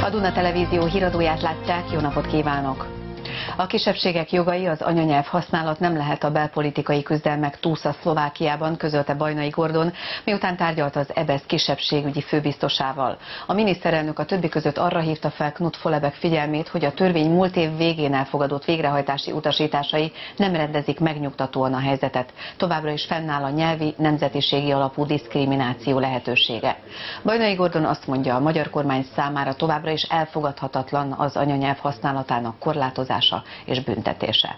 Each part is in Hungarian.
A Duna Televízió híradóját látják, jó napot kívánok! A kisebbségek jogai, az anyanyelv használat nem lehet a belpolitikai küzdelmek túsza Szlovákiában, közölte Bajnai Gordon, miután tárgyalt az EBESZ kisebbségügyi főbiztosával. A miniszterelnök a többi között arra hívta fel Knut Follebek figyelmét, hogy a törvény múlt év végén elfogadott végrehajtási utasításai nem rendezik megnyugtatóan a helyzetet. Továbbra is fennáll a nyelvi, nemzetiségi alapú diszkrimináció lehetősége. Bajnai Gordon azt mondja, a magyar kormány számára továbbra is elfogadhatatlan az anyanyelv használatának korlátozása és büntetése.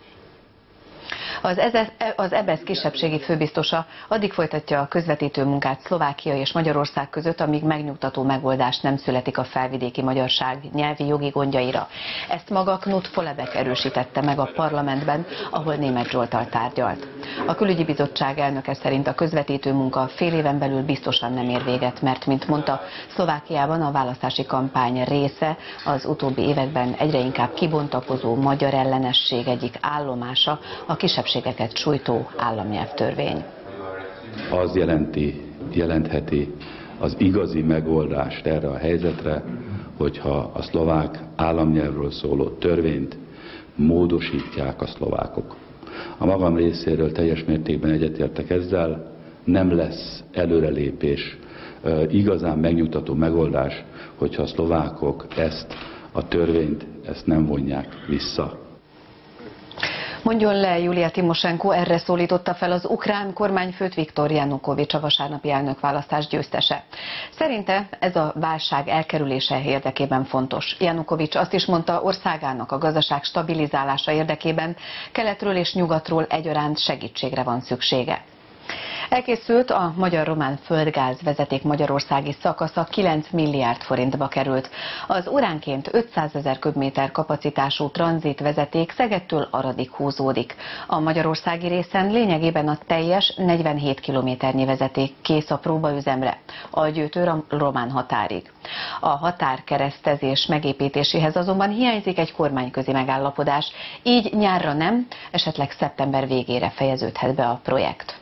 Az EBESZ kisebbségi főbiztosa addig folytatja a közvetítő munkát Szlovákia és Magyarország között, amíg megnyugtató megoldás nem születik a felvidéki magyarság nyelvi jogi gondjaira. Ezt maga Knut Follebek erősítette meg a parlamentben, ahol Németh Zsolttal tárgyalt. A külügyi bizottság elnöke szerint a közvetítő munka fél éven belül biztosan nem ér véget, mert, mint mondta, Szlovákiában a választási kampány része az utóbbi években egyre inkább kibontakozó magyar ellenesség egyik állomása, a kisebbségeket sújtó államnyelvtörvény. Az jelentheti az igazi megoldást erre a helyzetre, hogyha a szlovák államnyelvről szóló törvényt módosítják a szlovákok. A magam részéről teljes mértékben egyetértek ezzel, nem lesz előrelépés, igazán megnyugtató megoldás, hogyha a szlovákok ezt a törvényt nem vonják vissza. Mondjon le, Julia Timosenko erre szólította fel az ukrán kormányfőt Viktor Janukovics, a vasárnapi elnökválasztás győztese. Szerinte ez a válság elkerülése érdekében fontos. Janukovics azt is mondta, országának a gazdaság stabilizálása érdekében keletről és nyugatról egyaránt segítségre van szüksége. Elkészült a magyar-román földgáz vezeték magyarországi szakasza, 9 milliárd forintba került. Az óránként 500 000 köbméter kapacitású tranzitvezeték Szegedtől Aradig húzódik. A magyarországi részen lényegében a teljes 47 kilométernyi vezeték kész a próbaüzemre, a Győrtől a román határig. A határkeresztezés megépítéséhez azonban hiányzik egy kormányközi megállapodás, így nyárra nem, esetleg szeptember végére fejeződhet be a projekt.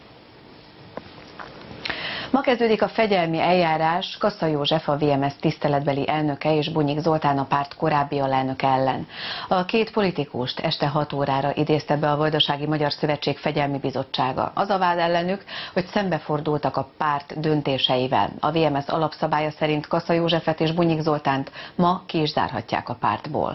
Ma kezdődik a fegyelmi eljárás Kassa József, a VMS tiszteletbeli elnöke és Bunyik Zoltán, a párt korábbi alelnöke ellen. A két politikust este 6 órára idézte be a Vajdasági Magyar Szövetség Fegyelmi Bizottsága. Az a vád ellenük, hogy szembefordultak a párt döntéseivel. A VMS alapszabálya szerint Kassa Józsefet és Bunyik Zoltánt ma ki is zárhatják a pártból.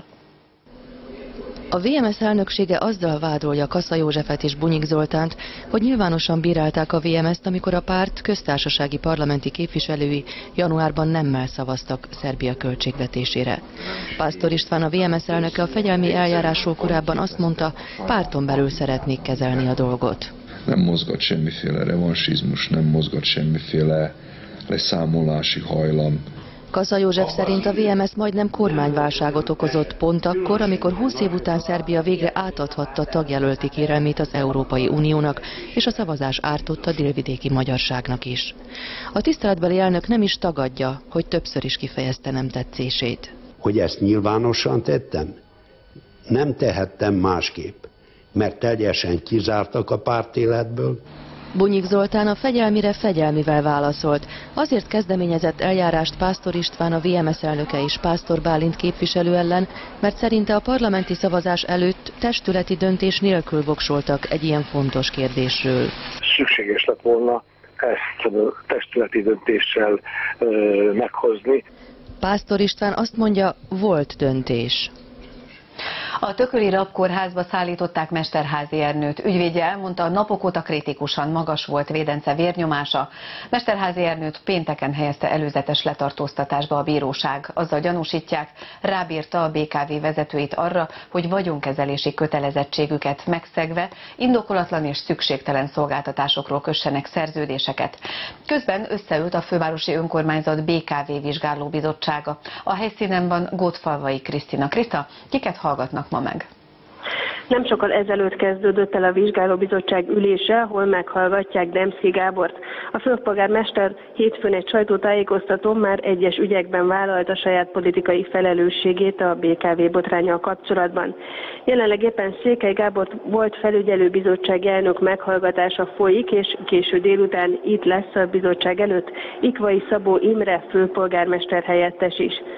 A VMS elnöksége azzal vádolja Kassa Józsefet és Bunyik Zoltánt, hogy nyilvánosan bírálták a VMS-t, amikor a párt köztársasági parlamenti képviselői januárban nemmel szavaztak Szerbia költségvetésére. Pásztor István, a VMS elnöke a fegyelmi eljárásról korábban azt mondta, párton belül szeretnék kezelni a dolgot. Nem mozgat semmiféle revansizmus, nem mozgat semmiféle leszámolási hajlam. Kassa József szerint a VMS majdnem kormányválságot okozott pont akkor, amikor 20 év után Szerbia végre átadhatta tagjelölti kérelmét az Európai Uniónak, és a szavazás ártott a délvidéki magyarságnak is. A tiszteletbeli elnök nem is tagadja, hogy többször is kifejezte nem tetszését. Hogy ezt nyilvánosan tettem? Nem tehettem másképp, mert teljesen kizártak a pártéletből. Bunyik Zoltán a fegyelmire fegyelmivel válaszolt. Azért kezdeményezett eljárást Pásztor István, a VMS elnöke és Pásztor Bálint képviselő ellen, mert szerinte a parlamenti szavazás előtt testületi döntés nélkül voksoltak egy ilyen fontos kérdésről. Szükséges lett volna ezt testületi döntéssel meghozni. Pásztor István azt mondja, volt döntés. A Tököli Rabkórházba szállították Mesterházy Ernőt. Ügyvédje elmondta, napok óta kritikusan magas volt védence vérnyomása. Mesterházy Ernőt pénteken helyezte előzetes letartóztatásba a bíróság. Azzal gyanúsítják, rábírta a BKV vezetőit arra, hogy vagyonkezelési kötelezettségüket megszegve indokolatlan és szükségtelen szolgáltatásokról kössenek szerződéseket. Közben összeült a fővárosi önkormányzat BKV vizsgálóbizottsága. A helyszínen van Gótfalvai Krisztina. Kriszta, kiket hallgatnak ma meg? Nem sokkal ezelőtt kezdődött el a vizsgálóbizottság ülése, ahol meghallgatják Demszky Gábort. A főpolgármester hétfőn egy sajtótájékoztatón már egyes ügyekben vállalta saját politikai felelősségét a BKV botránnyal kapcsolatban. Jelenleg éppen Székely Gábor volt felügyelőbizottsági elnök meghallgatása folyik, és késő délután itt lesz a bizottság előtt Ikvai Szabó Imre főpolgármester helyettes is.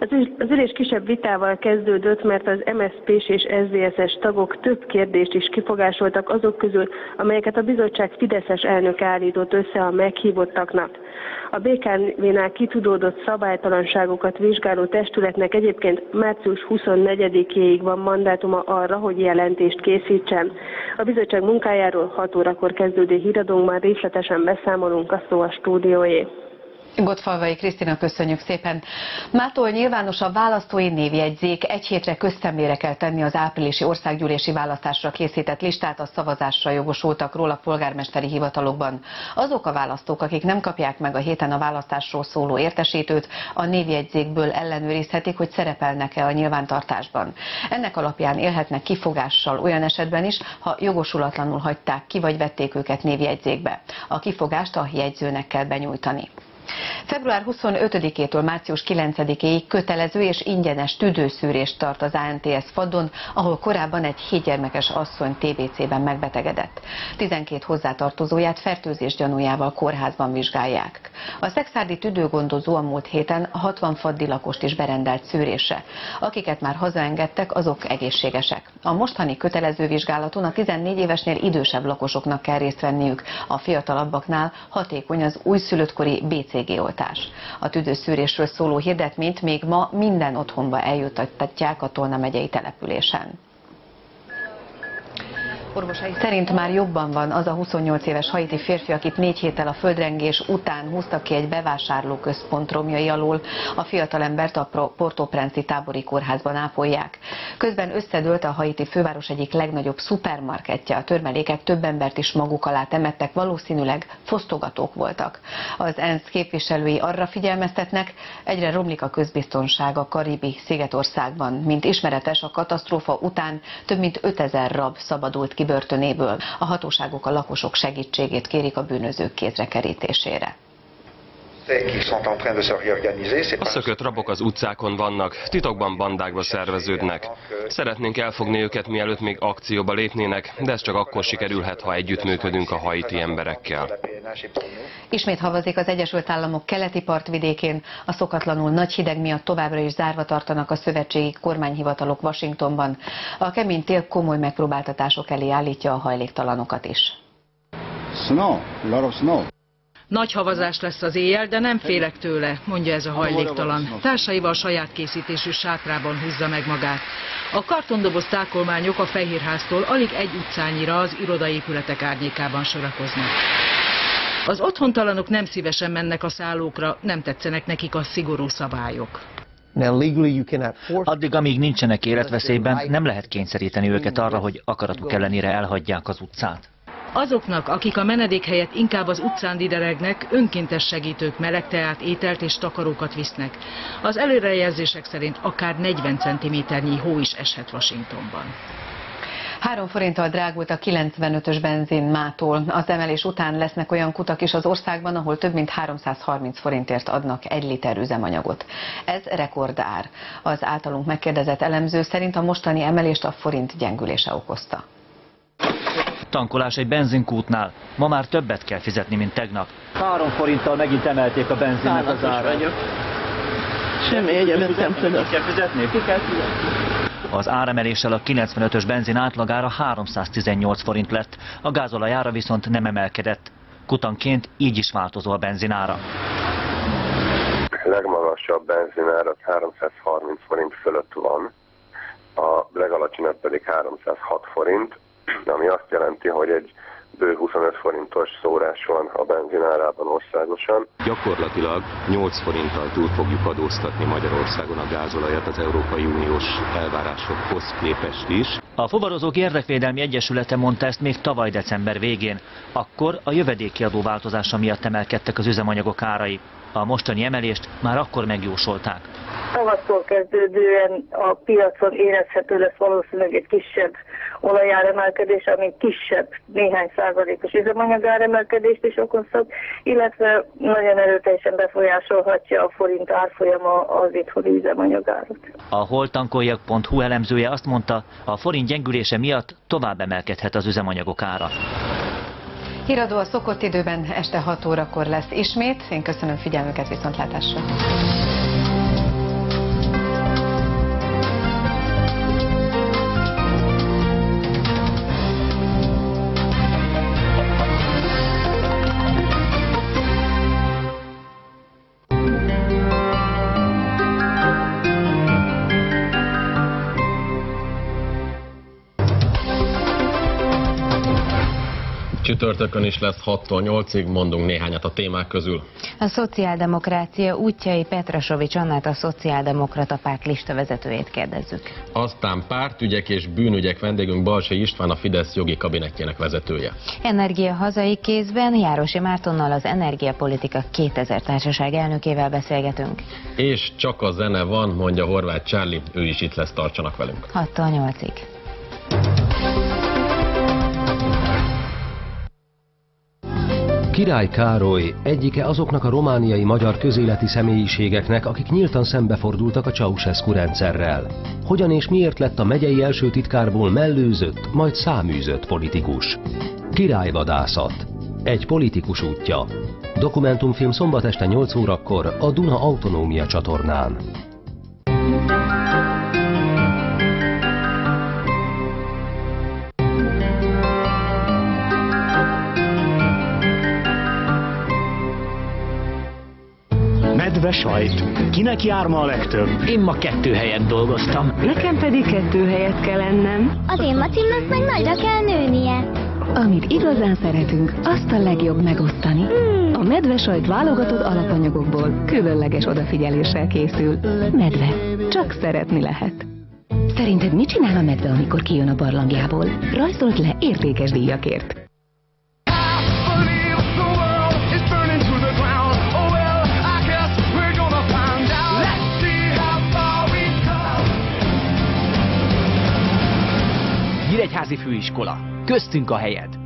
Az ülés kisebb vitával kezdődött, mert az MSZP-s és SZDSZ-es tagok több kérdést is kifogásoltak azok közül, amelyeket a bizottság fideszes elnöke állított össze a meghívottaknak. A BKV-nál kitudódott szabálytalanságokat vizsgáló testületnek egyébként március 24-éig van mandátuma arra, hogy jelentést készítsen. A bizottság munkájáról 6 órakor kezdődő híradónkban részletesen beszámolunk, a szó a stúdióé. Gottfalvai Krisztina, köszönjük szépen. Mától nyilvános a választói névjegyzék. Egy hétre közszemlére kell tenni az áprilisi országgyűlési választásra készített listát, a szavazásra jogosultakról a polgármesteri hivatalokban. Azok a választók, akik nem kapják meg a héten a választásról szóló értesítőt, a névjegyzékből ellenőrizhetik, hogy szerepelnek-e a nyilvántartásban. Ennek alapján élhetnek kifogással olyan esetben is, ha jogosulatlanul hagyták ki, vagy vették őket névjegyzékbe. A kifogást a jegyzőnek kell benyújtani. Február 25-től március 9-ig kötelező és ingyenes tüdőszűrést tart az ANTS Faddon, ahol korábban egy 7 gyermekes asszony TBC-ben megbetegedett. 12 hozzátartozóját fertőzés gyanújával kórházban vizsgálják. A szekszárdi tüdőgondozó a múlt héten 60 faddi lakost is berendelt szűrésre. Akiket már hazaengedtek, azok egészségesek. A mostani kötelező vizsgálaton a 14 évesnél idősebb lakosoknak kell részt venniük, a fiatalabbaknál hatékony az újszülöttkori BCG-oltás. A tüdőszűrésről szóló hirdetményt még ma minden otthonba eljuttatják a Tolna megyei településen. Orvosai szerint már jobban van az a 28 éves haiti férfi, akit 4 héttel a földrengés után húztak ki egy bevásárlóközpont romjai alól. A fiatalembert a Port-au-Prince-i tábori kórházban ápolják. Közben összedőlt a haiti főváros egyik legnagyobb szupermarketje. A törmelékek több embert is maguk alá temettek, valószínűleg fosztogatók voltak. Az ENSZ képviselői arra figyelmeztetnek, egyre romlik a közbiztonság a karibi szigetországban. Mint ismeretes, a katasztrófa után több mint 5000 rab szabadult ki börtönéből. A hatóságok a lakosok segítségét kérik a bűnözők kézre kerítésére. A szökött rabok az utcákon vannak, titokban bandákba szerveződnek. Szeretnénk elfogni őket, mielőtt még akcióba lépnének, de ez csak akkor sikerülhet, ha együttműködünk a haiti emberekkel. Ismét havazik az Egyesült Államok keleti partvidékén. A szokatlanul nagy hideg miatt továbbra is zárva tartanak a szövetségi kormányhivatalok Washingtonban. A kemény tél komoly megpróbáltatások elé állítja a hajléktalanokat is. Nagy havazás lesz az éjjel, de nem félek tőle, mondja ez a hajléktalan. Társaival saját készítésű sátrában húzza meg magát. A kartondoboz tákolmányok a Fehérháztól alig egy utcányira az irodaépületek árnyékában sorakoznak. Az otthontalanok nem szívesen mennek a szállókra, nem tetszenek nekik a szigorú szabályok. Addig, amíg nincsenek életveszélyben, nem lehet kényszeríteni őket arra, hogy akaratuk ellenére elhagyják az utcát. Azoknak, akik a menedék helyett inkább az utcán dideregnek, önkéntes segítők meleg teát, ételt és takarókat visznek. Az előrejelzések szerint akár 40 cm-nyi hó is eshet Washingtonban. 3 forinttal drágult a 95-ös benzin mától. Az emelés után lesznek olyan kutak is az országban, ahol több mint 330 forintért adnak 1 liter üzemanyagot. Ez rekordár. Az általunk megkérdezett elemző szerint a mostani emelést a forint gyengülése okozta. Tankolás egy benzinkútnál. Ma már többet kell fizetni, mint tegnap. 3 forinttal megint emelték a benzinnek az árát. Semmi egyebet nem tudok. Ki kell fizetni? Az áremeléssel a 95-ös benzin átlagára 318 forint lett, a gázolajára viszont nem emelkedett. Kutanként így is változó a benzinára. A legmagasabb benzinára 330 forint fölött van, a legalacsonyabb pedig 306 forint, ami azt jelenti, hogy egy bő 25 forintos szórás van a benzinárában országosan. Gyakorlatilag 8 forinttal túl fogjuk adóztatni Magyarországon a gázolajat az Európai Uniós elvárásokhoz képest is. A Fuvarozók Érdekvédelmi Egyesülete mondta ezt még tavaly december végén. Akkor a jövedéki adó változása miatt emelkedtek az üzemanyagok árai. A mostani emelést már akkor megjósolták. Tavasztól kezdődően a piacon érezhető lesz valószínűleg egy kisebb olajáremelkedés, ami kisebb, néhány százalékos üzemanyagáremelkedést is okozhat, illetve nagyon erőteljesen befolyásolhatja a forint árfolyama az itthoni üzemanyagárat. A holtankoljak.hu elemzője azt mondta, a forint gyengülése miatt tovább emelkedhet az üzemanyagok ára. Híradó a szokott időben este 6 órakor lesz ismét. Én köszönöm figyelmüket, viszontlátásra! Csütörtökön is lesz 6-tól 8-ig, mondunk néhányat a témák közül. A szociáldemokrácia útjai, Petrasovics Annát, a Szociáldemokrata Párt listavezetőjét kérdezzük. Aztán pártügyek és bűnügyek, vendégünk Balsay István, a Fidesz jogi kabinetjének vezetője. Energia hazai kézben, Járosi Mártonnal, az Energiapolitika 2000 társaság elnökével beszélgetünk. És csak a zene van, mondja Horváth Charlie, ő is itt lesz, tartsanak velünk. 6-tól 8-ig. Király Károly egyike azoknak a romániai magyar közéleti személyiségeknek, akik nyíltan szembefordultak a Ceausescu rendszerrel. Hogyan és miért lett a megyei első titkárból mellőzött, majd száműzött politikus? Királyvadászat. Egy politikus útja. Dokumentumfilm szombat este 8 órakor a Duna Autonómia csatornán. Medve sajt. Kinek jár ma a legtöbb? Én ma 2 helyet dolgoztam. Nekem pedig 2 helyet kell ennem. Az én macimnak meg nagyra kell nőnie. Amit igazán szeretünk, azt a legjobb megosztani. A medve sajt válogatott alapanyagokból különleges odafigyeléssel készül. Medve. Csak szeretni lehet. Szerinted mit csinál a medve, amikor kijön a barlangjából? Rajzolt le értékes díjakért. Nyíregyházi főiskola. Köztünk a helyed.